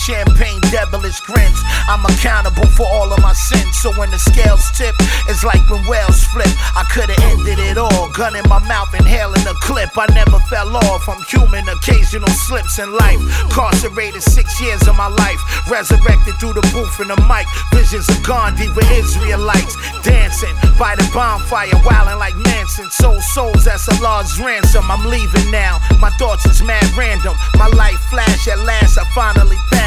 champagne, devilish grins. I'm accountable for all of my sins. So when the scales tip, it's like when whales flip. I could've ended it all, gun in my mouth, inhaling a clip. I never fell off, I'm human, occasional slips in life. Incarcerated 6 years of my life, resurrected through the booth and the mic. Visions of Gandhi with Israelites, dancing by the bonfire, wilding like Manson. Sold souls, that's a large ransom. I'm leaving now, my thoughts is mad random. My life flash, at last I finally passed.